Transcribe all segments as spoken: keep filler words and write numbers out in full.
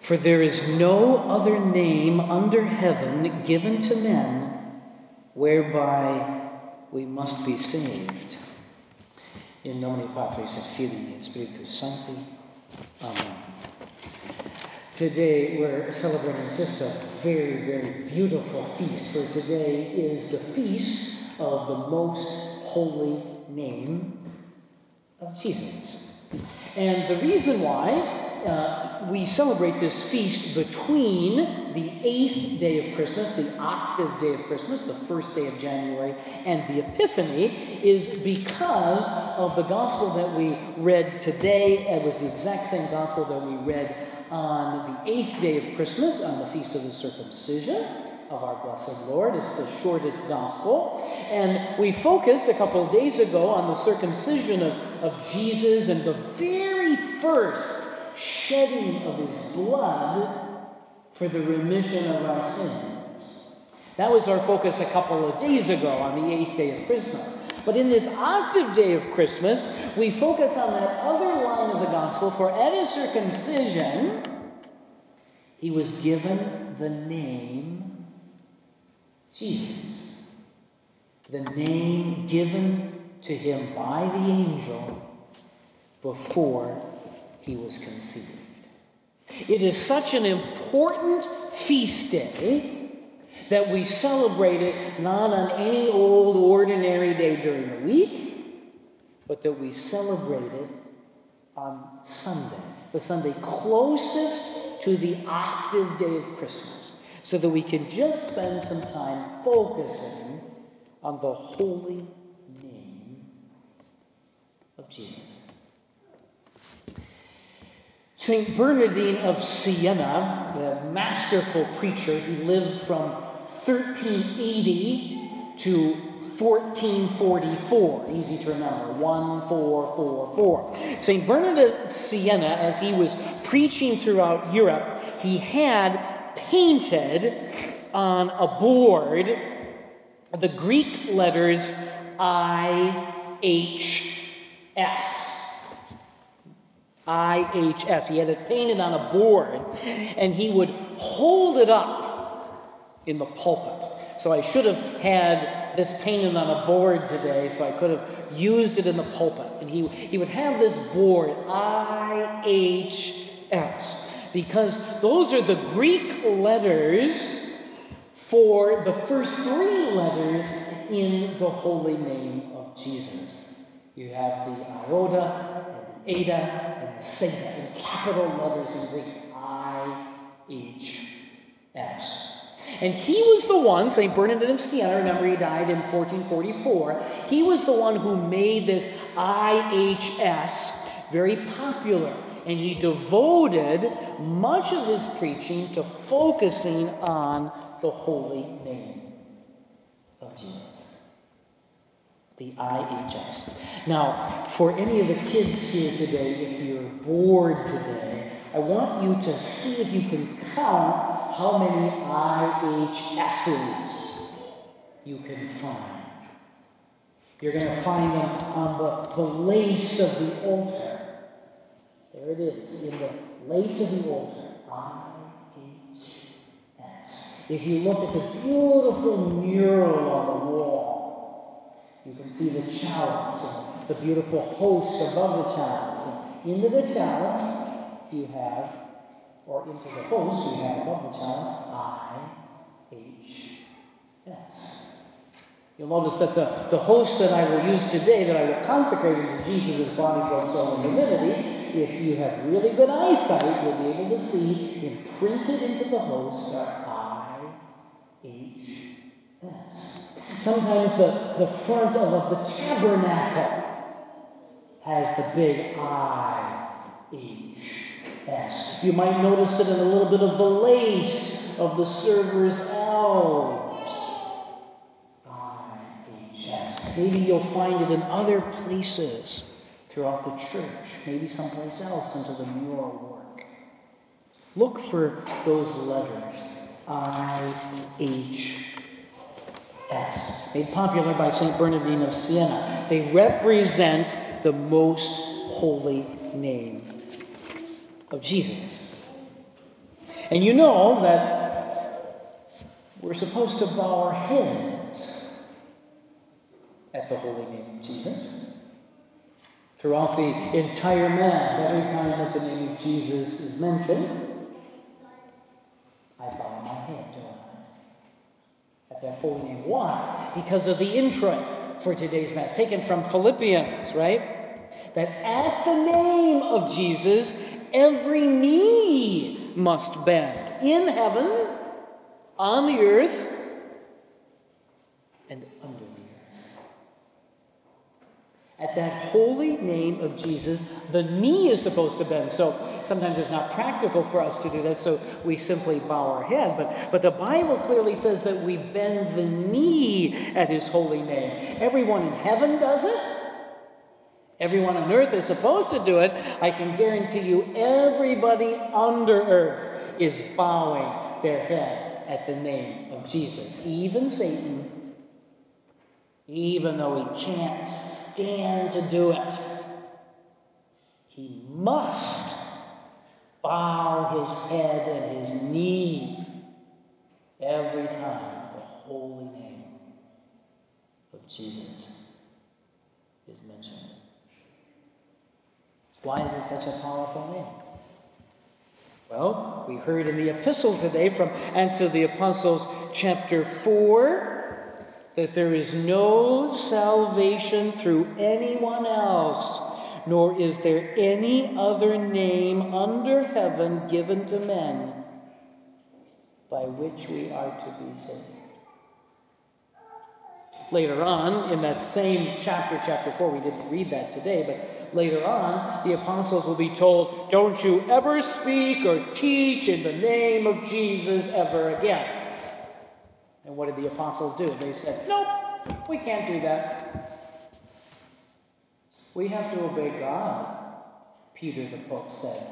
For there is no other name under heaven given to men whereby we must be saved. In nomine Patris et Filii et Spiritus Sancti. Amen. Today we're celebrating just a very, very beautiful feast. For today is the feast of the most holy name of Jesus. And the reason why Uh, we celebrate this feast between the eighth day of Christmas, the octave day of Christmas, the first day of January, and the Epiphany is because of the gospel that we read today. It was the exact same gospel that we read on the eighth day of Christmas, on the feast of the circumcision of our blessed Lord. It's the shortest gospel. And we focused a couple of days ago on the circumcision of, of Jesus and the very first shedding of his blood for the remission of our sins. That was our focus a couple of days ago on the eighth day of Christmas. But in this octave day of Christmas, we focus on that other line of the gospel. For at his circumcision, he was given the name Jesus. The name given to him by the angel before he was conceived. It is such an important feast day that we celebrate it not on any old ordinary day during the week, but that we celebrate it on Sunday, the Sunday closest to the octave day of Christmas, so that we can just spend some time focusing on the holy name of Jesus. Saint Bernardine of Siena, the masterful preacher, he lived from thirteen eighty to fourteen forty-four. Easy to remember, one four four four. Saint Bernard of Siena, as he was preaching throughout Europe, he had painted on a board the Greek letters I H S. I H S. He had it painted on a board, and he would hold it up in the pulpit. So I should have had this painted on a board today, so I could have used it in the pulpit. And he, he would have this board, I H S, because those are the Greek letters for the first three letters in the holy name of Jesus. You have the iota, Ada and Theta in capital letters in Greek, I H S. And he was the one, Saint Bernardine of Siena, remember he died in fourteen forty-four, he was the one who made this I H S very popular. And he devoted much of his preaching to focusing on the holy name of Jesus. The I H S. Now, for any of the kids here today, if you're bored today, I want you to see if you can count how many I H S's you can find. You're going to find them on the, the lace of the altar. There it is, in the lace of the altar. I H S. If you look at the beautiful mural on the wall, you can see the chalice, and the beautiful host above the chalice. And into the chalice, you have, or into the host, you have above the chalice, I H S. You'll notice that the, the host that I will use today, that I will consecrate into Jesus' body, blood, soul, and divinity, if you have really good eyesight, you'll be able to see imprinted into the host are I H S. Sometimes the, the front of the tabernacle has the big I H S. You might notice it in a little bit of the lace of the server's albs. I H S. Maybe you'll find it in other places throughout the church, maybe someplace else into the mural work. Look for those letters, I H S, made popular by Saint Bernardine of Siena. They represent the most holy name of Jesus. And you know that we're supposed to bow our heads at the holy name of Jesus. Throughout the entire Mass, every time that the name of Jesus is mentioned, I bow my head, don't I? At that holy name. Why? Because of the introit for today's Mass, taken from Philippians, right? That at the name of Jesus, every knee must bend in heaven, on the earth, and under the earth. At that holy name of Jesus, the knee is supposed to bend. So sometimes it's not practical for us to do that, so we simply bow our head. But, but the Bible clearly says that we bend the knee at his holy name. Everyone in heaven does it. Everyone on earth is supposed to do it. I can guarantee you everybody under earth is bowing their head at the name of Jesus. Even Satan, even though he can't stand to do it, he must bow his head and his knee every time the holy name of Jesus is mentioned. Why is it such a powerful name? Well, we heard in the epistle today from Acts of the Apostles, chapter four, that there is no salvation through anyone else, nor is there any other name under heaven given to men by which we are to be saved. Later on, in that same chapter, chapter four, we didn't read that today, but later on, the apostles will be told, don't you ever speak or teach in the name of Jesus ever again. And what did the apostles do? They said, nope, we can't do that. We have to obey God, Peter the Pope said,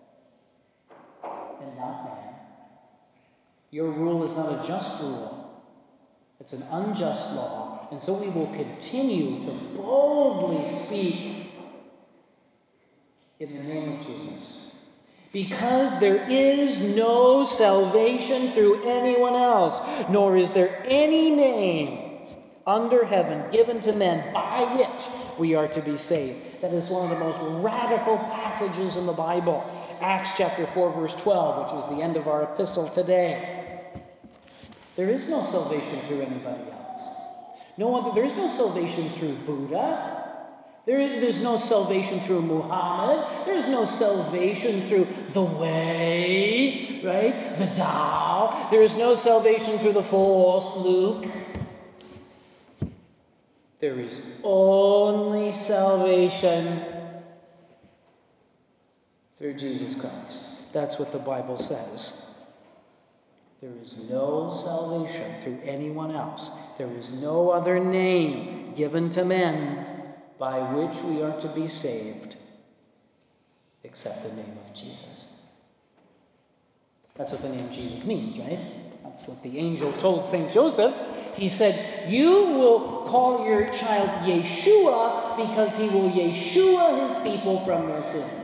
and not man. Your rule is not a just rule. It's an unjust law, and so we will continue to boldly speak in the name of Jesus. Because there is no salvation through anyone else, nor is there any name under heaven given to men by which we are to be saved. That is one of the most radical passages in the Bible. Acts chapter four, verse twelve, which is the end of our epistle today. There is no salvation through anybody else. No other, there is no salvation through Buddha. There, there's no salvation through Muhammad. There's no salvation through the Way, right? The Tao. There is no salvation through the false Luke. There is only salvation through Jesus Christ. That's what the Bible says. There is no salvation through anyone else. There is no other name given to men by which we are to be saved except the name of Jesus. That's what the name Jesus means, right? That's what the angel told Saint Joseph. He said, you will call your child Yeshua because he will Yeshua his people from their sins.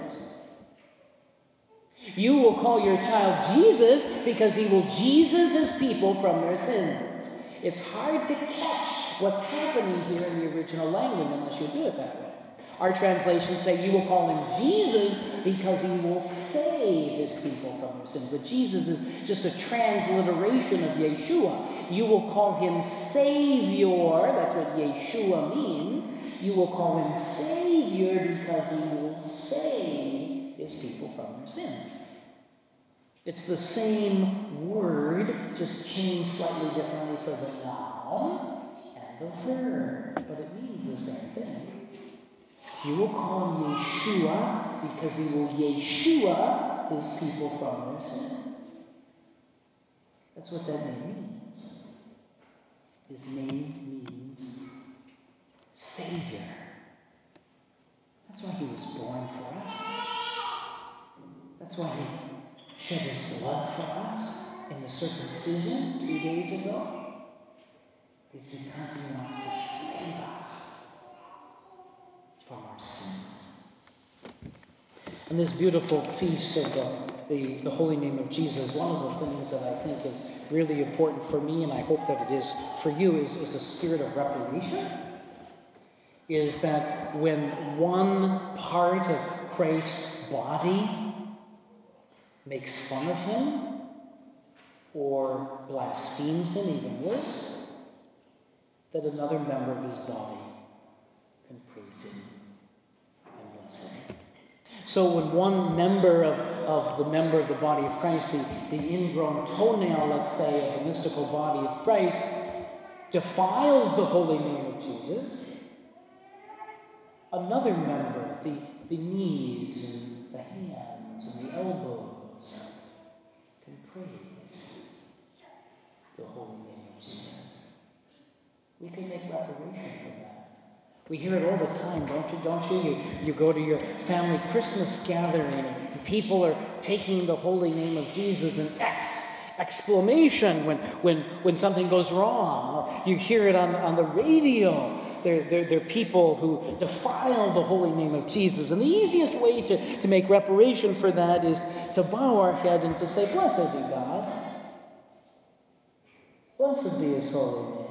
You will call your child Jesus because he will Jesus his people from their sins. It's hard to catch what's happening here in the original language unless you do it that way. Our translations say you will call him Jesus because he will save his people from their sins. But Jesus is just a transliteration of Yeshua. You will call him Savior. That's what Yeshua means. You will call him Savior because he will save his people from their sins. It's the same word, just changed slightly differently for the noun and the verb, but it means the same thing. You will call him Yeshua because he will Yeshua his people from their sins. That's what that name means. His name means Savior. That's why he was born for us. That's why he shed his blood for us in the circumcision two days ago. It's because he wants to save us from our sins. On this beautiful feast of the, the, the holy name of Jesus, one of the things that I think is really important for me, and I hope that it is for you, is, is a spirit of reparation. Is that when one part of Christ's body makes fun of him or blasphemes him, even worse, that another member of his body can praise him and bless him. So when one member of, of the member of the body of Christ, the, the ingrown toenail, let's say, of the mystical body of Christ, defiles the holy name of Jesus, another member, the, the knees and the hands and the elbows, can praise the holy name of Jesus. We can make reparation for that. We hear it all the time, don't you? Don't you? You, you go to your family Christmas gathering, and people are taking the holy name of Jesus in ex, exclamation when, when, when something goes wrong. You hear it on, on the radio. They're, they're, they're people who defile the holy name of Jesus. And the easiest way to, to make reparation for that is to bow our head and to say, "Blessed be God. Blessed be his holy name.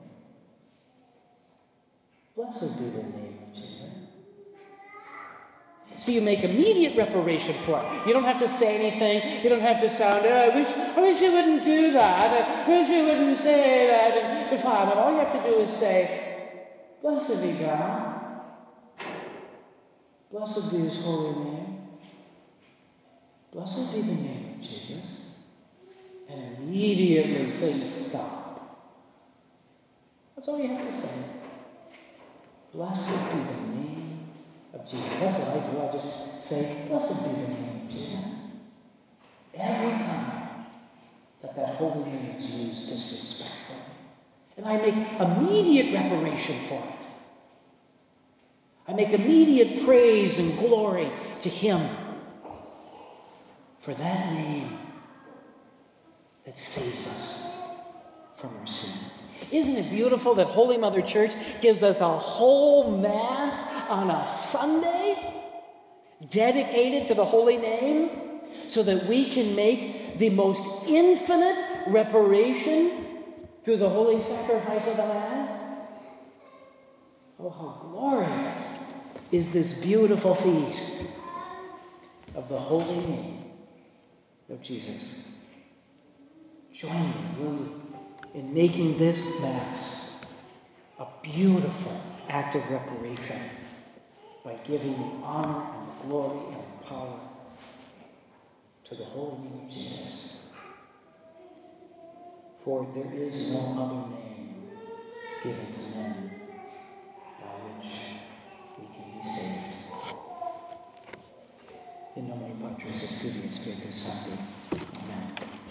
Blessed be the name of Jesus." So you make immediate reparation for it. You don't have to say anything. You don't have to sound, oh, I wish I wish you wouldn't do that. I wish you wouldn't say that. And if I, but all you have to do is say, "Blessed be God. Blessed be his holy name. Blessed be the name of Jesus." And immediately things stop. That's all you have to say. Blessed be the name of Jesus. That's what I do. I just say, "Blessed be the name of Jesus." Every time that that holy name is used disrespectfully. And I make immediate reparation for it. I make immediate praise and glory to him for that name that saves us from our sins. Isn't it beautiful that Holy Mother Church gives us a whole Mass on a Sunday dedicated to the holy name so that we can make the most infinite reparation through the holy sacrifice of the Mass? Oh, how glorious is this beautiful feast of the holy name of Jesus. Join me, will you, in making this Mass a beautiful act of reparation by giving the honor and the glory and the power to the holy name of Jesus. For there is no other name given to men by which we can be saved. In nomine Patris et Filii et Spiritus Sancti. Amen.